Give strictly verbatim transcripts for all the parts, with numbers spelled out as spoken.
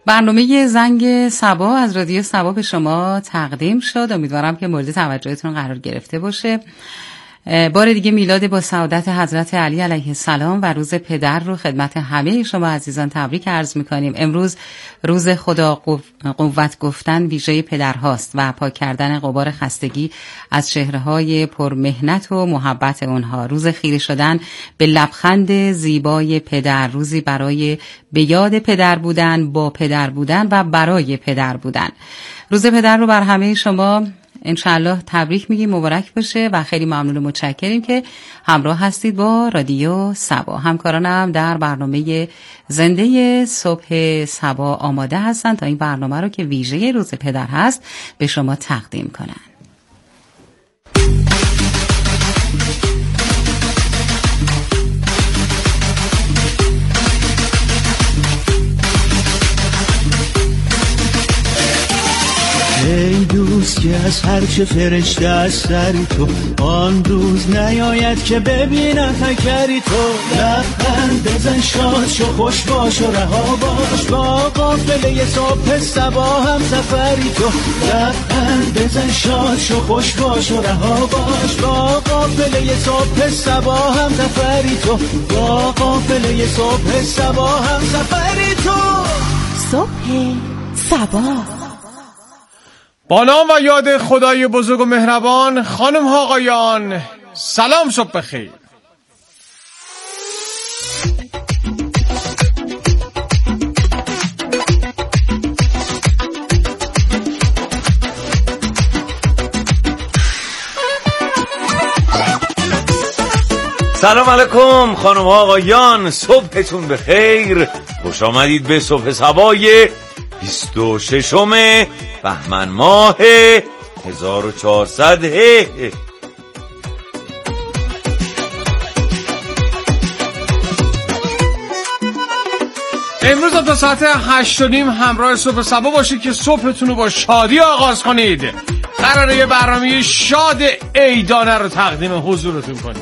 برنامه زنگ صبا از رادیو صبا به شما تقدیم شد. امیدوارم که مورد توجهتون قرار گرفته باشه. بار دیگه میلاد با سعادت حضرت علی علیه السلام و روز پدر رو خدمت همه شما عزیزان تبریک عرض می‌کنیم. امروز روز خدا قوت گفتن ویژه پدرهاست و پاک کردن غبار خستگی از چهره‌های پرمهنت و محبت اونها. روز خیره شدن به لبخند زیبای پدر، روزی برای به یاد پدر بودن، با پدر بودن و برای پدر بودن. روز پدر رو بر همه شما انشالله تبریک میگیم، مبارک باشه و خیلی ممنون و متشکریم که همراه هستید با رادیو صبا. همکارانم در برنامه زنده صبح صبا آماده هستن تا این برنامه رو که ویژه روز پدر هست به شما تقدیم کنن. ای دوست که از هرچه فرشته از سری تو، آن روز نیاید که ببینم فکری تو. لبخند بزن، شاد شو، خوش باش و رها باش، با قافله صبح صبا هم سفری تو. لبخند بزن، شاد شو، خوش باش و رها باش، با قافله صبح صبا هم سفری تو. با قافله صبح صبا هم سفری تو. صبح صبا با نام و یاد خدای بزرگ و مهربان. خانم ها آقایان سلام، صبح بخیر. سلام علیکم خانم ها آقایان، صبحتون بخیر. خوش آمدید به صبح صبای بیست و ششم بهمن ماه هزار و چهارصد. امروز تا ساعت هشت و نیم همراه صبح صبا باشید که صبحتون رو با شادی آغاز کنید. قراره یه برنامه شاد عیدانه رو تقدیم حضورتون کنیم.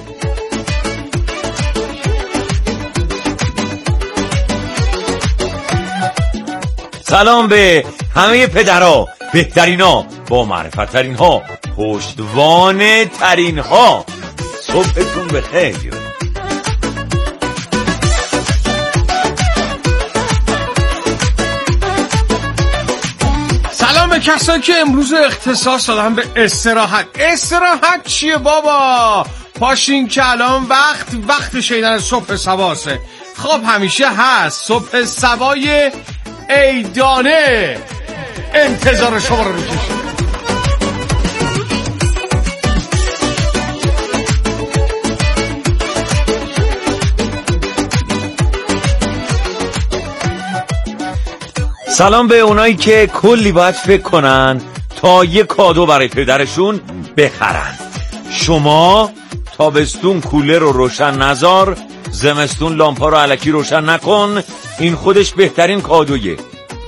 سلام به همه پدرها، بهترین ها، با معرفت ترین ها، پشتوانه ترین ها. صبحتون بخیر. سلام به کسایی که امروز اختصاص دادن به استراحت. استراحت چیه بابا؟ پاشین که الان وقت وقت شیدن صبح صباسه. خب همیشه هست صبح صبای عیدانه، انتظار شما رو میکشیم. سلام به اونایی که کلی باید فکر کنن تا یه کادو برای پدرشون بخرن. شما تابستون کولر رو روشن نذار، زمستون لامپا رو الکی روشن نکن، این خودش بهترین کادویه.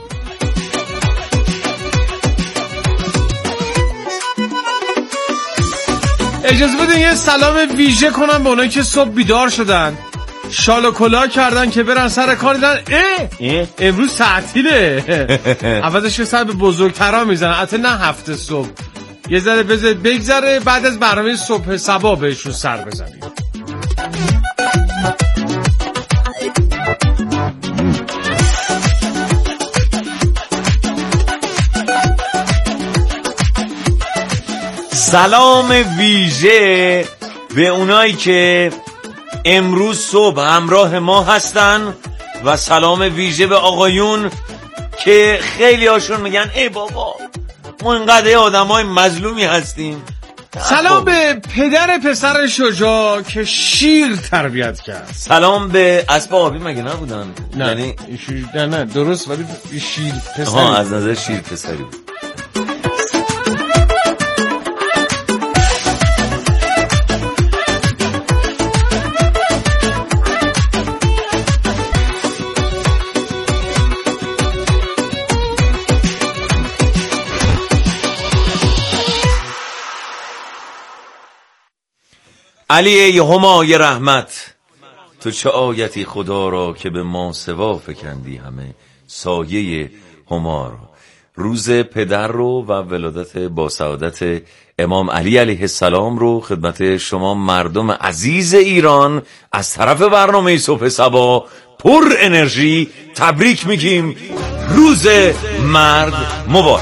اجازه بدین یه سلام ویژه کنم به اونایی که صبح بیدار شدن، شال و کلاه کردن که برن سر کار، دیدن اه امروز تعطیله. اولش که سر به بزرگترا میزنن، حتی نه هفته صبح یه ذره بذارید بگذره، بعد از برنامه صبح صبا بهشون سر بزنید. سلام ویژه به اونایی که امروز صبح همراه ما هستن و سلام ویژه به آقایون که خیلی هاشون میگن ای بابا ما اینقدر آدم های مظلومی هستیم. سلام به پدر پسر شجاع که شیر تربیت کرد. سلام به اسب آبی مگه نبودن؟ نه یعنی شیر... نه نه درست، ولی شیر پسری. ها از نظر شیر پسری بود. علی ای همای رحمت، تو چه آیتی خدا را که به ما سوا فکندی همه، سایه همار، روز پدر رو و ولادت با سعادت امام علی علیه السلام رو خدمت شما مردم عزیز ایران از طرف برنامه صبح صبا پر انرژی تبریک میگیم. روز مرد مبارک.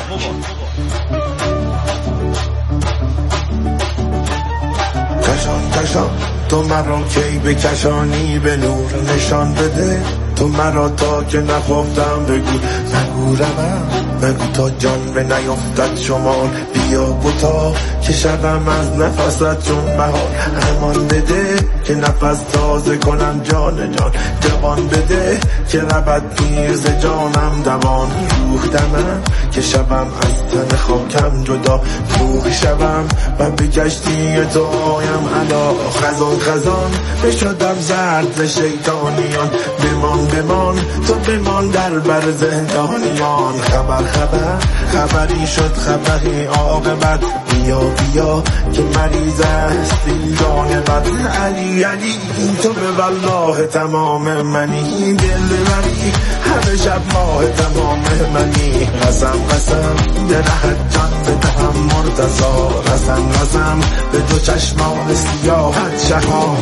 کشان کشان تو مرا کی بکشانی، به نور نشان بده تو مرا تا که نخفتم بگو نگو روم نگو تا جان به نیفتد شمال، بیا بوتا که شدم از نفست چون بهار، امان بده که نفس تازه کنم جان جان، جوان بده که ربط پیر ز جانم دوان، روح دمم که شبم از تن خاکم جدا، روح شبم و به کشتی تو آیم علا، خزان خزان بشدم زرد ز شیطانیان، بمان بمان تو بمان در بر زندانیان، خبر خبر خبری شد خبری عاقبت، بیا بیا که مریض است این جان بد، علی علی تو به والله تمام منی، دل ببری همه شب ماه تمام منی، قسم قسم درهت جان بدهم مرتضا، قسم قسم به دو چشمان سیاحت شها.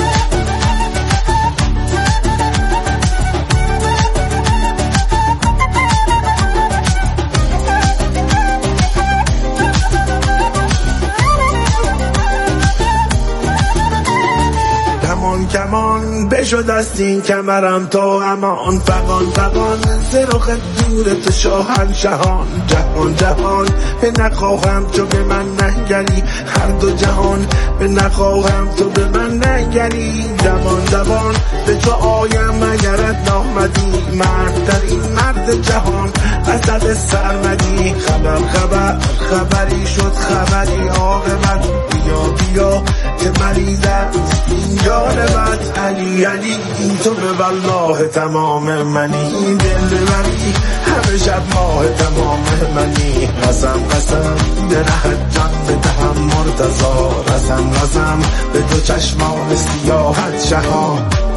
کمان بشد است این کمرم تا امان، فقان فقان سرخ دور تو شاهنشهان، جهان جهان به نخواهم تو به من ننگری، هر دو جهان به نخواهم تو به من ننگری، دوان دوان به تو آیم اگرت نامدی، مرد در این مرد جهان اسد سرمدی، خبر خبر خبری شد خبری عاقبت، بیا بیا که مریض است این جان بد، علی علی تو به والله تمام منی، دل ببری همه شب ماه تمام منی، قسم قسم درهت جان بدهم مرتضا، قسم قسم به دو چشمان سیاحت شها،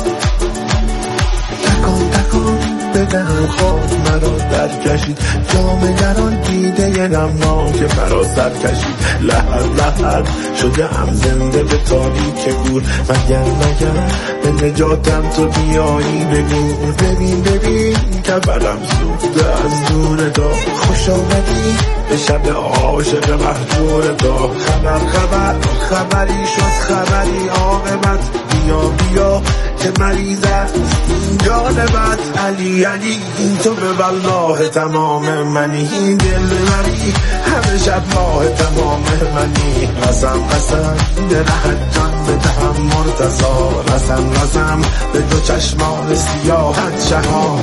تکان تکان بدهم خواب مرا در کشید، جام گران دیده نمناک مرا سر کشید، لحر لحر شده هم زنده به تاریک گور، مگر مگر به نجاتم تو بیایی بگو، ببین ببین کفرم سوخته از دور تو، خوش آمدی به شب عاشق مهجور تو، خبر خبر خبری شد خبری عاقبت، بیا بیا که مریض است این جان بد، علی علی تو به والله تمام منی، دل ببری همه شب ماه تمام منی، قسم قسم درهت جان بدهم مرتضا، قسم قسم به دو چشمان سیاحت شها.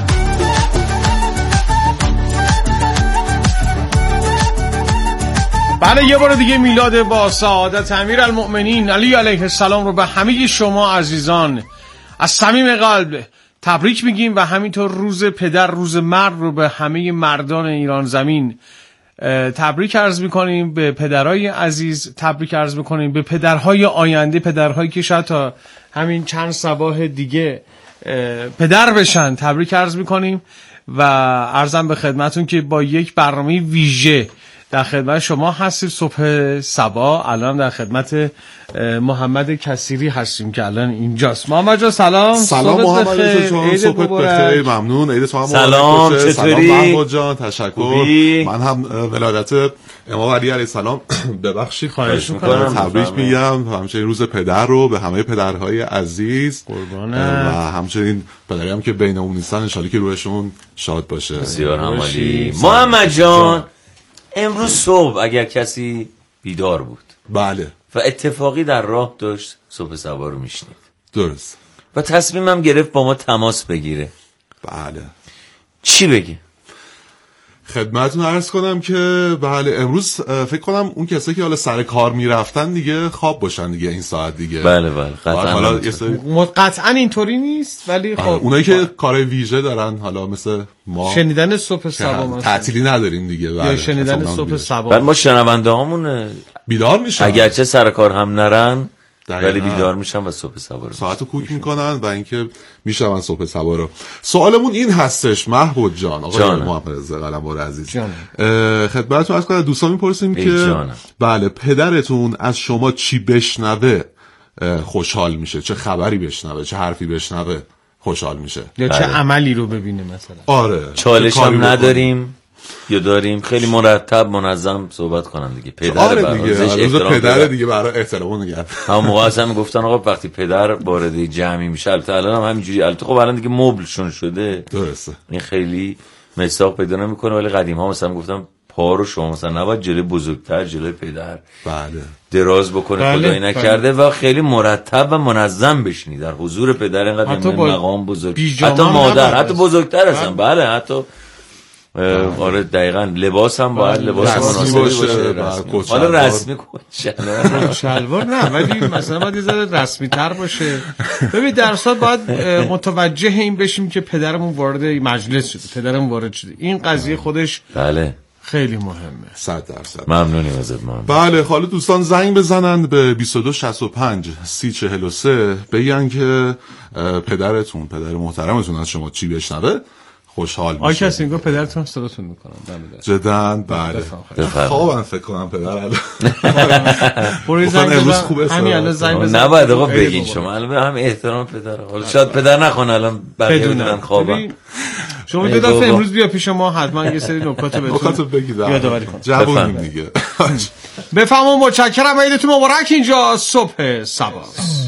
بله یه بار دیگه میلاد با سعادت امیرالمؤمنین علی علیه السلام رو به همه شما عزیزان از صمیم قلب تبریک میگیم و همینطور روز پدر روز مرد رو به همه مردان ایران زمین تبریک عرض میکنیم، به پدرهای عزیز تبریک عرض میکنیم، به پدرهای آینده، پدرهایی که شاید تا همین چند صباح دیگه پدر بشن تبریک عرض میکنیم و عرضم به خدمتون که با یک برنامه ویژه در خدمت شما هستیم صبح صبا. الان در خدمت محمد کثیری هستیم که الان اینجاست. محمد جان سلام. سلام محمد جان، صبحت بخیر، ممنون. عید تو هم سلام، چطوری؟ سلام محمد جان، تشکر. من هم ولادت امام علی علیه السلام ببخشید خواهش می‌کنم تبریک میگم، همچنین روز پدر رو به همه پدرهای عزیز قربانه و همچنین پدری هم که بینمون نیستن ان شاءالله که روحشون شاد باشه. بسیار عالی. محمد جان امروز صبح اگر کسی بیدار بود بله و اتفاقی در راه داشت صبح صبا رو میشنید درست و تصمیمم گرفت با ما تماس بگیره، بله چی بگه؟ خدمتتون عرض کنم که بله امروز فکر کنم اون کسایی که حالا سر کار میرفتن دیگه خواب باشن دیگه این ساعت دیگه. بله بله قطعا حالا یه سری قطعا اینطوری نیست ولی خب اونایی که کار ویژه دارن حالا مثل ما شنیدن صبح صبا تعطیلی نداریم دیگه. بله یا شنیدن صبح صبا بعد ما شنونده هامون بیدار میشن اگرچه سر کار هم نرن ولی بیدار میشن و صبح صبا رو ساعتو کوک میکنن و اینکه میشون صبح صبا رو. سوالمون این هستش محمود جان، آقای محمد رضا قلمبر عزیز، خدمتتون عرض کنم دوستان میپرسیم که جانم. بله پدرتون از شما چی بشنوه خوشحال میشه، چه خبری بشنوه، چه حرفی بشنوه خوشحال میشه، یا چه عملی رو ببینه مثلا؟ آره چالش هم نداریم یا داریم، خیلی مرتب منظم صحبت کنم دیگه. پدر آره دیگه، روز پدر دیگه برای احترام نگه. همون موقع اصلا میگفتن آقا وقتی پدر وارد جمعی میشه، البته الان هم همینجوری، البته خب الان دیگه مبلشون شده درسته، این خیلی مصداق پیدا نمیکنه، ولی قدیم ها مثلا میگفتم پا رو شما مثلا نباید جلوی بزرگتر، جلوی پدر بله دراز بکنه، بله. خدایی نکرده و خیلی مرتب و منظم بشینی در حضور پدر، اینقدر مقام بزرگ، حتی مادر، حتی بزرگتر هستن. بله حتی آره دقیقاً لباس هم باید لباس مناسبی باشه، باشه. حالا رسمی کن شلوار نه، ولی مثلا باید یه ذره رسمی تر باشه. ببین در صورت باید متوجه این بشیم که پدرمون وارد مجلس شده، پدرمون وارد شده، این قضیه خودش بله خیلی مهمه. صد درصد ممنونیم ازت ممنون. بله حالا دوستان زنگ بزنن به بیست و دو شصت و پنج سی چهل و سه بگن که پدرتون، پدر محترمتون از شما چی بشنوه خوشحال میشه. آی کسی اینگاه پدرتون صداتون میکنم جدن. بله خوابم فکر کنم پدر الان برای زنگ امروز خوبه همین الان زنگ بزن. نباید آقا بگین شما الان هم احترام پدر، حالا شاید پدر نخونه الان بقیه بدونن خوابم. شما دو دفعه امروز بیا پیش ما حتما یه سری نکات بهتون یادآوری کنم. جوونیم دیگه. بفهمم. متشکرم. عیدتون مبارک. اینجا صبح صبا.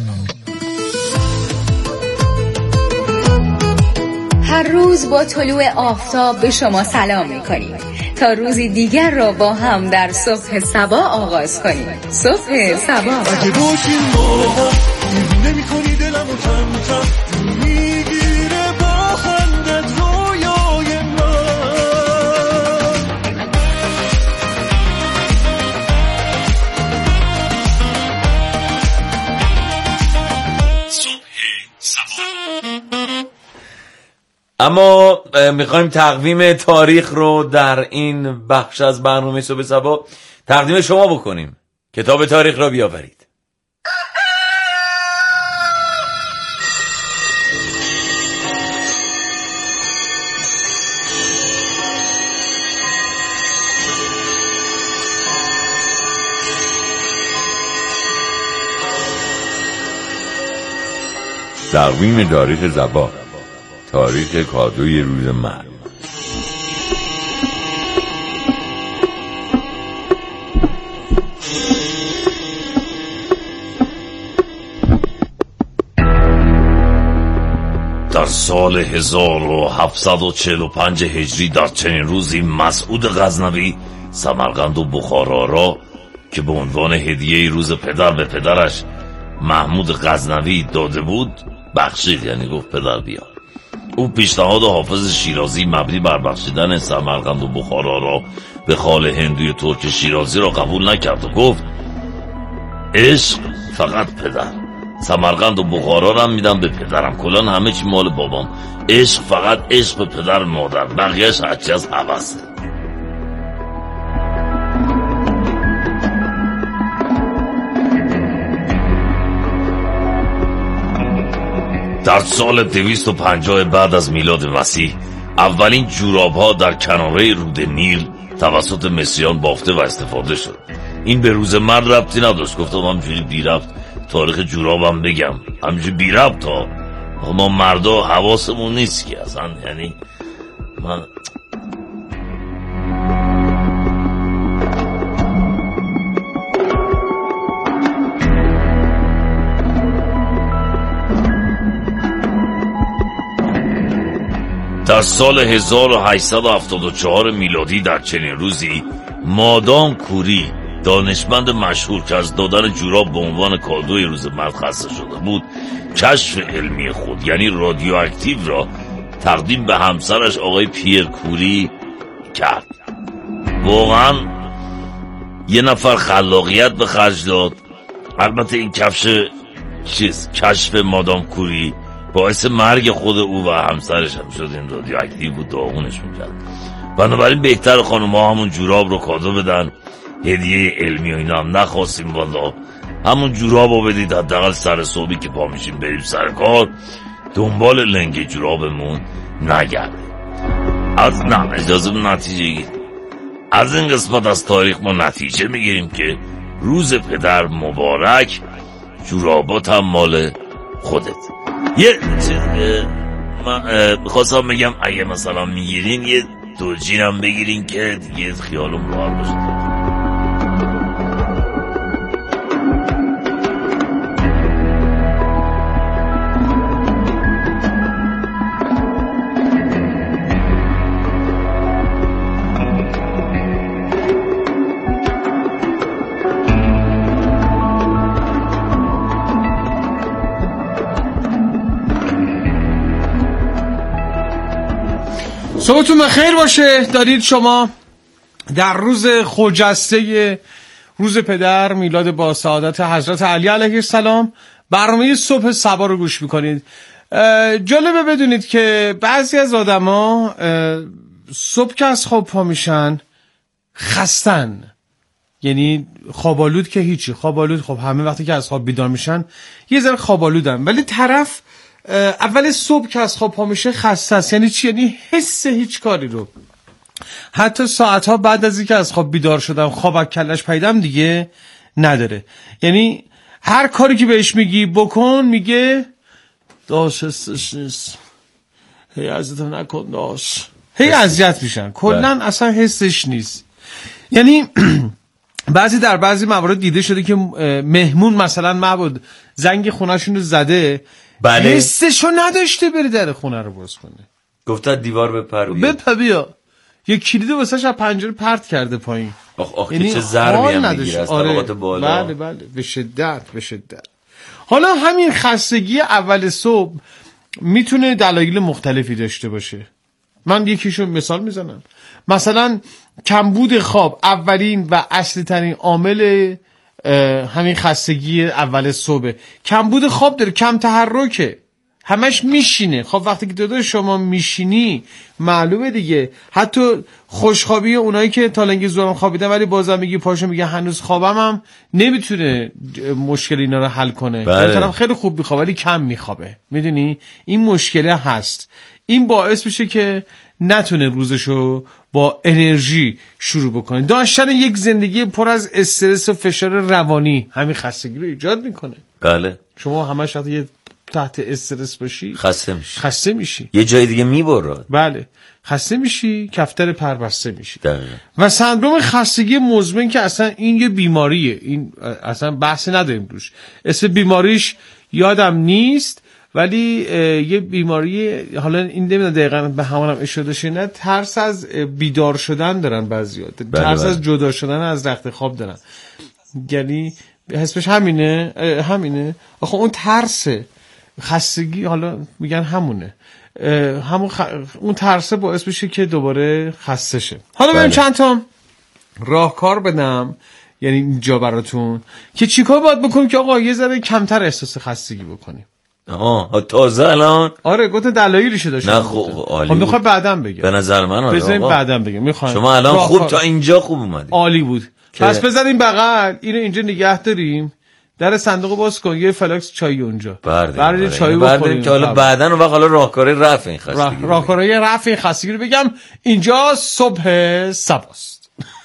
هر روز با طلوع آفتاب به شما سلام می‌کنیم تا روزی دیگر را با هم در صبح صبا آغاز کنیم. صبح صبا. اگه باشیم با هم نمی‌کنی دلمو کم کم میگیره با خندت رویای من. اما میخوایم تقویم تاریخ رو در این بخش از برنامه صبح صبا تقدیم شما بکنیم. کتاب تاریخ را بیاورید. تقویم تاریخ صبا، تاریخ کادوی روز مرد. در سال هزار و هفتصد و چهل و پنج هجری در چنین روزی مسعود غزنوی سمرقند و بخارا را که به عنوان هدیه روز پدر به پدرش محمود غزنوی داده بود بخشید، یعنی گفت پدر بیار. او پیشنهاد حافظ شیرازی مبنی بر بخشیدن سمرقند و بخارا را به خال هندوی ترک شیرازی را قبول نکرد و گفت عشق فقط پدر، سمرقند و بخارا را میدم به پدرم، کلان همه چی مال بابام، عشق فقط عشق به پدر مادر، بقیهش هرچی از هوسه. در سال دویست و پنجاه بعد از میلاد مسیح اولین جوراب ها در کناره رود نیل توسط مصریان بافته و استفاده شد. این به روز مرد ربطی نداشت. گفتم همجوری بی ربط تاریخ جورابم بگم، همجوری بی ربط ها. ما مردا حواسمون نیست که اصلا، یعنی من در سال هزار و هشتصد و هفتاد و چهار میلادی در چنین روزی مادام کوری، دانشمند مشهور که از دادن جوراب به عنوان کادوی روز مرد خسته شده بود، کشف علمی خود یعنی رادیواکتیو را تقدیم به همسرش آقای پیر کوری کرد. واقعا یه نفر خلاقیت به خرج داد. البته این کفش چیز کشف مادام کوری باعث مرگ خود او و همسرش هم شد. این رادیواکتیو بود، داغونش میکرد. بنابراین بهتر خانم ها همون جوراب رو کادو بدن. هدیه علمی و اینا هم نخواستیم والا. همون جورابو بدید، حداقل سر صبحی که پا میشیم بریم سر کار دنبال لنگ جورابمون نگرده. از نه اجازه به نتیجه از این قسمت از تاریخ ما نتیجه میگیریم که روز پدر مبارک، جورابات هم مال خودت. یه چیز من میخواستم بگم اگه مثلا میگیرین یه دوجین هم بگیرین که دیگه خیالم راحت باشه. صبحتون بخیر باشه. دارید شما در روز خجسته روز پدر میلاد با سعادت حضرت علی علیه السلام برنامه صبح صبا رو گوش میکنید. جالبه بدونید که بعضی از آدما صبح که از خواب پا میشن خستن، یعنی خوابالود که هیچی، خوابالود خب همه وقتی که از خواب بیدار میشن یه ذره خوابالودن، ولی طرف اول صبح که از خواب پا میشه خسته است. یعنی چی؟ یعنی حس هیچ کاری رو حتی ساعتها بعد از اینکه از خواب بیدار شدم خوابک کلش پیدم دیگه نداره. یعنی هر کاری که بهش میگی بکن میگه داش حسش نیست، هی عزتم نکن داش، هی اذیت میشن، کلن اصلا حسش نیست. یعنی بعضی در بعضی موارد دیده شده که مهمون مثلا معبود زنگ خونه‌شون رو زده، بله، حسشو نداشته بره در خونه رو باز کنه، گفته دیوار بپر بیا بپر بیا، یه کلید واسش از پنجره پرت کرده پایین. آخ آخ یعنی چه ضربی هم میگیره از طبقات بالا. بله بله به شدت به شدت. حالا همین خستگی اول صبح میتونه دلایل مختلفی داشته باشه. من یکیشو مثال میزنم. مثلا کمبود خواب اولین و اصلی ترین عامل همین خستگی اول صبح. کمبود خواب داره، کم تحرکه، همش میشینه. خب وقتی که داده شما میشینی معلومه دیگه. حتی خوشخوابی اونایی که تا لنگ زورم خوابیدن ولی بازم میگی پاشو میگه هنوز خوابم هم نمیتونه مشکل اینا رو حل کنه. بله. طرف خیلی خوب میخوابه ولی کم میخوابه. میدونی این مشکله هست. این باعث میشه که نتونه روزشو با انرژی شروع بکنه. داشتن یک زندگی پر از استرس و فشار روانی همین خستگی رو ایجاد میکنه. بله. شما همش وقتی تحت استرس باشی خسته میشی، خسته میشی، یه جای دیگه میبره. بله خسته میشی، کفتر پر بسته میشی. دقیقا. و سندروم خستگی مزمن که اصلا این یه بیماریه، این اصلا بحث نداریم روش. اسم بیماریش یادم نیست ولی یه بیماری، حالا این نمیدونم دقیقاً به همونم اشاره داشته نه، ترس از بیدار شدن دارن بعضیا، بله ترس بله. از جدا شدن از رخت خواب دارن. یعنی حسبش همینه همینه آخه اون ترسه. خستگی حالا میگن همونه، همون خ... اون ترسه باعث بشه که دوباره خسته شه. حالا بریم چند تا راهکار بدم یعنی اینجا براتون که چیکار باید بکنیم که آقا یه ذره کمتر احساس خستگی بکنیم. آها تازه الان؟ آره گفت دلایلش داشت. نه خب عالی. خب میخوام بعداً بگم. به نظر من آره. بذاریم بعداً بگم. میخوام شما الان خوب تا اینجا خوب اومدید. عالی بود. پس بذاریم بغل اینو اینجا نگه داریم. در صندوق باز کن یه فلاکس چای اونجا. برداریم چای بخوریم که حالا بعداً اون وقت حالا راهکارهای رفع این خستگی. راه راهکارهای رفع این خستگی رو بگم. اینجا صبح صباست.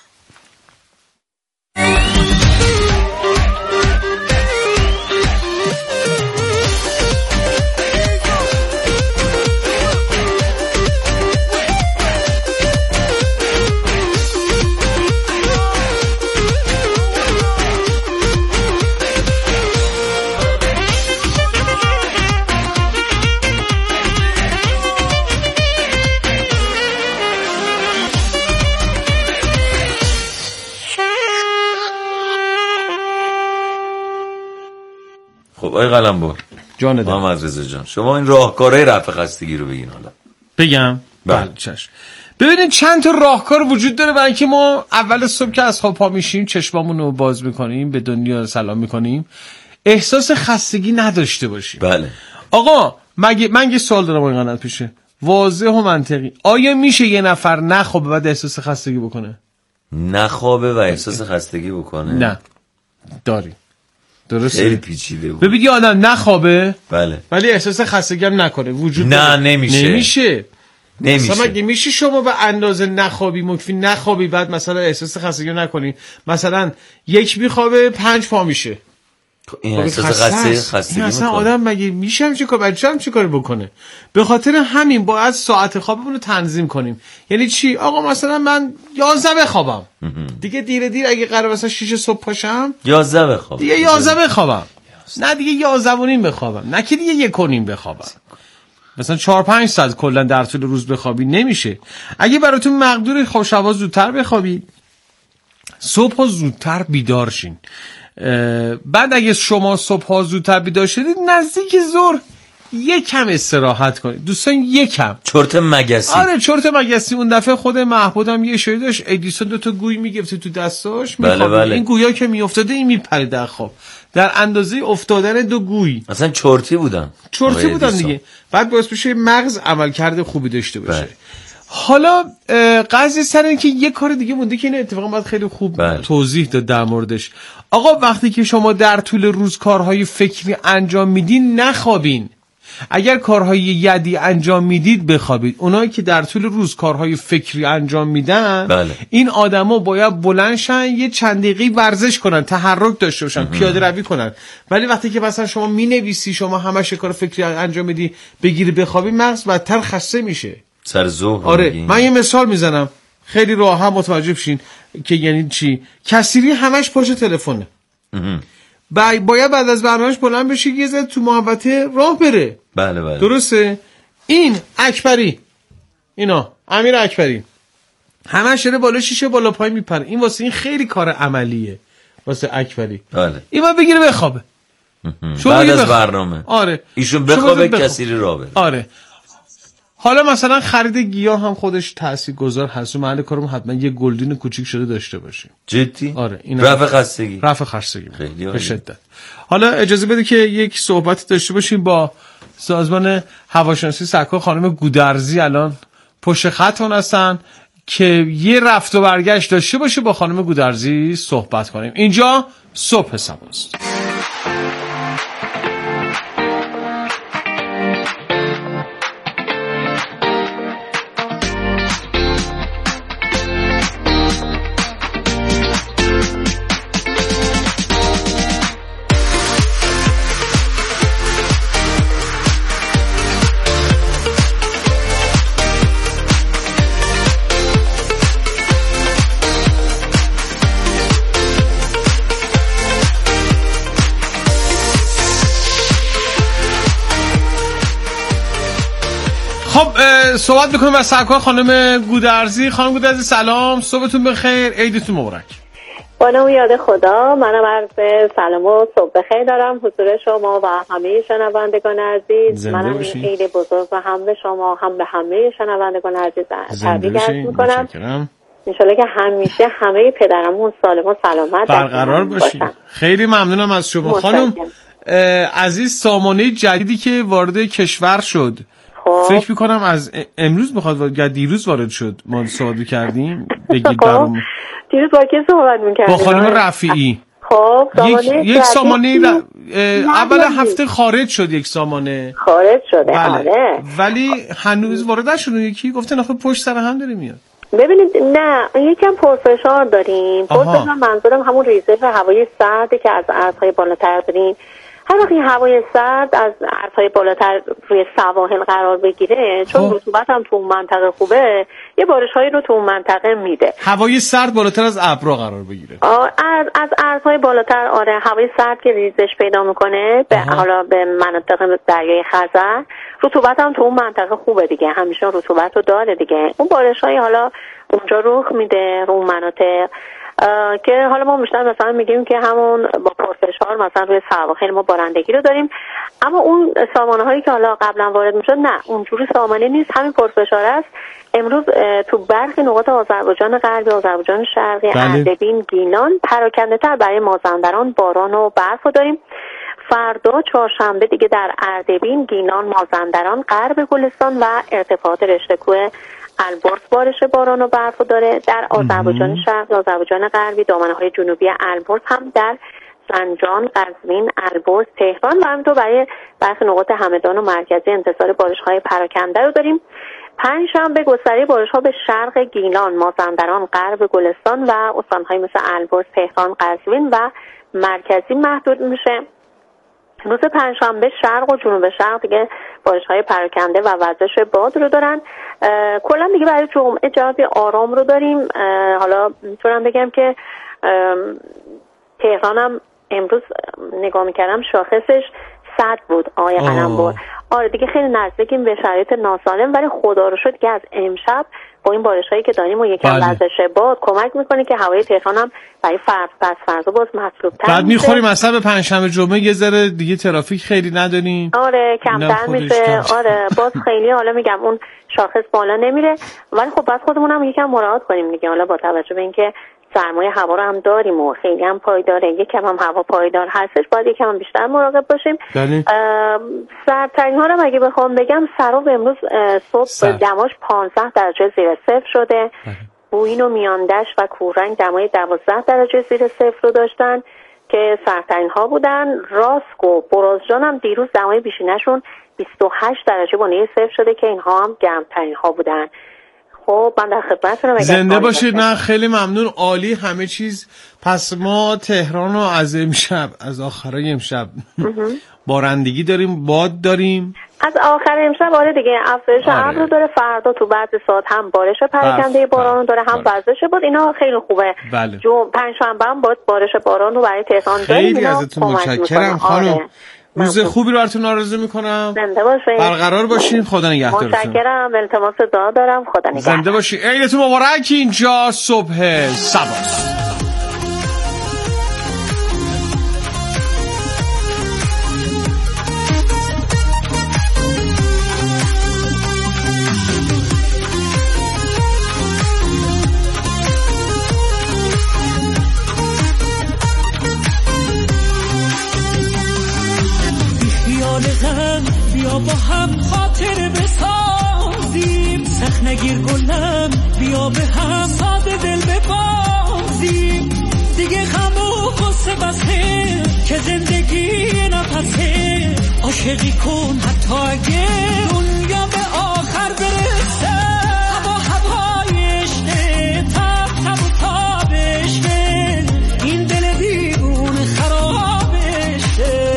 خب آی قلمبر جان دارم محمد رضا جان، شما این راهکارهای رفع خستگی رو بگین. حالا بگم؟ بله چشم. ببینید چند تا راهکار وجود داره برای اینکه ما اول صبح که از خواب پا میشیم چشمامون رو باز میکنیم، به دنیا سلام میکنیم، احساس خستگی نداشته باشیم. بله آقا مگه من یه سوال دارم این قنات پیشه، واضح و منطقی، آیا میشه یه نفر نخوابه بعد احساس خستگی بکنه؟ نخوابه و احساس خستگی بکنه؟ نه داریم درسته؟ خیلی پیچیده بود. ببین یه آدم نخوابه بله ولی احساس خستگی هم نکنه وجود نه داره. نمیشه نمیشه نمیشه مثلا مگه میشه شما به اندازه نخوابی مکفی نخوابی بعد مثلا احساس خستگی نکنی؟ مثلا یک میخوابه پنج پا میشه این احساس خسته خستگی اصلا میکنه. آدم مگه میشه هم چه کار بچه هم چه کاری بکنه؟ به خاطر همین باید ساعت خوابمون رو تنظیم کنیم. یعنی چی؟ آقا مثلا من یازده بخوابم دیگه دیر دیر اگه قرار مثلا شیش صبح پاشم یازده بخوابم دیگه یازده بخوابم نه دیگه یازده و نیم بخوابم نه که دیگه یک و نیم بخوابم مثلا چهار پنج ساعت کلا در طول روز بخوابی نمیشه. اگه براتون مقدور خب شبا زودتر بخوابید صبح زودتر بیدار شین. بعد اگه شما صبح زودتر بیدار شدید نزدیک ظهر یکم استراحت کنید دوستان یکم چرت مگسی. آره چرت مگسی. اون دفعه خود محمودم یه شوی داشت ادیسون دو تا گوی میگفته تو دستاش بله بله. این گویا که میافتاده این میپرید در خواب در اندازه افتادن دو گوی اصلا چرتی بودن چرتی بودن ادیسون. دیگه بعد باعث بشه مغز عملکرد خوبی داشته باشه. بله. حالا قضیه سر این که یه کار دیگه مونده که این اتفاقا باید خیلی خوب بله. توضیح داد در موردش. آقا وقتی که شما در طول روز کارهای فکری انجام میدین نخوابین. اگر کارهای یدی انجام میدید بخوابید. اونایی که در طول روز کارهای فکری انجام میدن بله. این آدما باید بلند شن یه چند دقیقه ورزش کنن تحرک داشته باشن پیاده روی کنن. ولی وقتی که مثلا شما مینویسی شما همش کار فکری انجام میدی بگیری بخوابی مغز بدتر خسته میشه سر ظهر. آره من یه مثال میزنم خیلی راحت متوجه بشین که یعنی چی. کسیری همش پشت تلفنه باید بعد از برنامه‌اش بلند بشه یه ذره تو محوطه راه بره. بله بله درسته. این اکبری اینا امیر اکبری همش داره بالا شیشه بالا پای میپره. این واسه این خیلی کار عملیه واسه اکبری. بله این باید بگیره بخوابه بعد از برنامه. آره ایشون بخوابه کسیری راه بره. آره حالا مثلا خرید گیاه هم خودش تاثیرگذار هست. محل کارم حتما یه گلدین کوچیک شده داشته باشیم. جدی؟ آره این رفع خستگی. رفع خستگی خیلی به شدت. حالا اجازه بده که یک صحبتی داشته باشیم با سازمان هواشناسی سکو. خانم گودرزی الان پشت خط هستن که یه رفت و برگشت داشته باشه با خانم گودرزی صحبت کنیم. اینجا صبح سباست. صحبت میکنیم و سرکار خانم گودرزی. خانم گودرزی سلام صبحتون بخیر عیدتون مبارک. با نام یاد خدا منم عرض سلام و صبح بخیر دارم حضور شما و همه شنوندگان عزیز. منم عید بزرگ و هم به شما هم به همه شنوندگان عزیز تبریک عرض میکنم. انشالله که همیشه همه پدرمون سالم و سلامت برقرار باشین. خیلی ممنونم از شما خانم عزیز. سامانه جدیدی که وارد کشور شد خب. فکر میکنم از امروز میخواد یا دیروز وارد شد. ما صحبت کردیم بگید برام. دیروز با کی صحبت میکردیم؟ با خانم رفیعی. خب یک, یک سامانه ر... اول هفته خارج شد. یک سامانه خارج شده. بله. آره. ولی هنوز وارد نشد. یکی گفته نخه پشت سر هم داره میاد. ببینید نه یکم پرفشار داریم. پرفشار منظورم همون ریزش هوای سرد که از ارزهای بالاتر داریم. هر وقت این هوای سرد از ارزهای بالاتر روی سواحل قرار بگیره چون رطوبت هم تو اون منطقه خوبه یه بارش‌هایی رو تو اون منطقه میده. هوای سرد بالاتر از ابرها قرار بگیره. از از ارزهای بالاتر آره هوای سرد که ریزش پیدا میکنه به حالا به مناطق دریای خزر رطوبت هم تو اون منطقه خوبه دیگه همیشه رطوبت رو داره دیگه. اون بارش‌های حالا اونجا رخ میده رو مناطق که حالا ما بیشتر مثلا میگیم که همون با پرفشار مثلا روی سواحل ما بارندگی رو داریم اما اون سامانه هایی که حالا قبلا وارد میشد نه اونجوری سامانه نیست همین پرفشار است. امروز تو برخی نقاط آذربایجان غربی آذربایجان شرقی اردبیل گیلان پراکنده تر برای مازندران باران و برف رو داریم. فردا چهارشنبه دیگه در اردبیل گیلان مازندران غرب گلستان و ارتفاعات رشته کوه البرز بارش باران و برف داره. در آذربایجان شرقی آذربایجان غربی دامنه‌های جنوبی البرز هم در زنجان، قزوین، البرز، تهران و همینطور برای برخی نقاط همدان و مرکزی انتظار بارش‌های پراکنده رو داریم. پنجشنبه گستره بارش‌ها به شرق گیلان، مازندران، غرب گلستان و استان‌های مثل البرز، تهران، قزوین و مرکزی محدود میشه. روز پنجشنبه شرق و جنوب شرق دیگه بارش‌های پراکنده و وزش باد رو دارن. کلا دیگه برای جمعه جوابی آرام رو داریم. حالا میتونم بگم که تهرانم امروز نگاه میکردم شاخصش صد بود آقای قلمبر. آره دیگه خیلی نزدیکیم به شرایط ناسالم، ولی خدا رو شد که از امشب با این بارش‌هایی که داریم و یکم وزش باد کمک میکنه که هوای تهران هم برای فرد پس فردا باز مطلوب‌تر بعد میخوریم مثلا به پنجشنبه جمعه یه ذره دیگه ترافیک خیلی نداریم. آره کمتر میشه. آره باز خیلی حالا میگم اون شاخص بالا نمیره، ولی خب بعد خودمون هم یکم مراعات کنیم دیگه. حالا با توجه به اینکه سرمایه هوا رو هم داریم و خیلی هم پایداره، یکم هم هوا پایدار هستش، باید یکم هم بیشتر مراقب باشیم. سردترین ها رو اگه بخوام بگم، سراب امروز صبح دماش پانزده درجه زیر صفر شده. بوین و میاندشت و کورنگ دمای دوازده درجه زیر صفر رو داشتن که سردترین ها بودن. راسک و برازجان هم دیروز دمای بیشینشون بیست و هشت درجه با نیه صفر شده که اینها هم گرمترین ها بودن. خب من در خدمتتونم. زنده باشید. نه خیلی ممنون، عالی همه چیز. پس ما تهران رو از امشب، از آخرای امشب بارندگی داریم، باد داریم. از آخر امشب آره دیگه افزایش ابر رو داره. فردا تو بعضی ساعت هم بارش پراکنده باران داره، هم وزش باد. اینا خیلی خوبه. بله. جو پنجشنبه هم با بارش باران رو برای تهران داریم. خیلی ازتون متشکرم خانم. آره. روز خوبی رو براتون آرزو میکنم. زنده باشید. برقرار باشین. خدا نگهدارتون. متشکرم. التماس دعا دارم. خدا نگهدار. زنده باشید. عیدتون مبارک. اینجا صبح صباست. بیا با هم خاطر بسازیم، سخت نگیر گلم، بیا به هم ساده دل ببازیم. دیگه غم و غصه بسه که زندگی نفسه، عاشقی کن حتی اگه دنیا به آخر برسه. هوا هوای عشقه، تب تب و تابشته، این دل دیوونه خرابشه.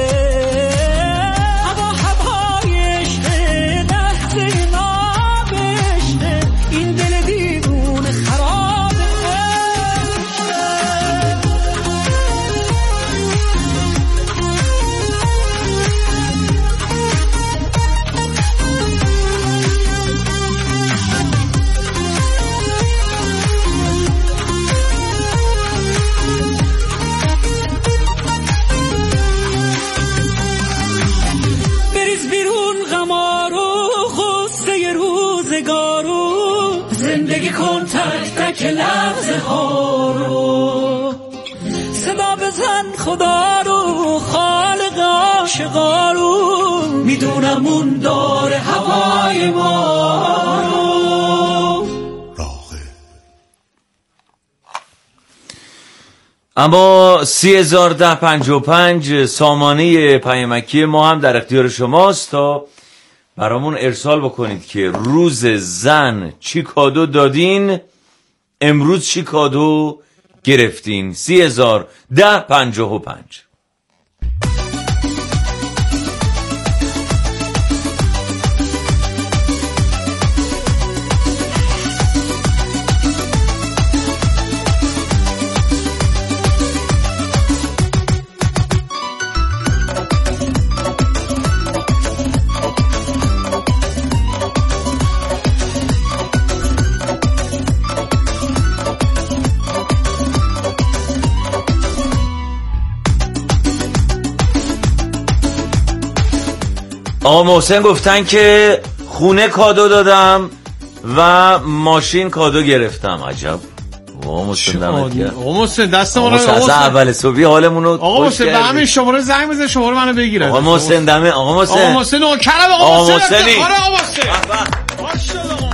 کن تک تک لحظه ها رو، صدا بزن خدا رو، خالق عاشقا رو، میدونم اون داره هوای ما رو. اما سی هزار ده پنجاه و پنج سامانه پیامکی ما هم در اختیار شماست تا برامون ارسال بکنید که روز زن چی کادو دادین، امروز چی کادو گرفتین. سی هزار ده پنجاه و پنج. آقا محسن گفتن که خونه کادو دادم و ماشین کادو گرفتم. عجب. آقا محسن دمت گرم. آقا محسن دست ما رو از اول صبحی حالمون رو آقا محسن به همین شماره زنگ بزن، شماره منو بگیره. آقا محسن دمه آقا محسن آقا محسن نوکرم. آقا محسن آقا محسن ماشاءالله.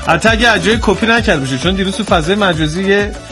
حتی اگه اجای کپی نکرد بشه، چون دیروز تو فضای مجازی یه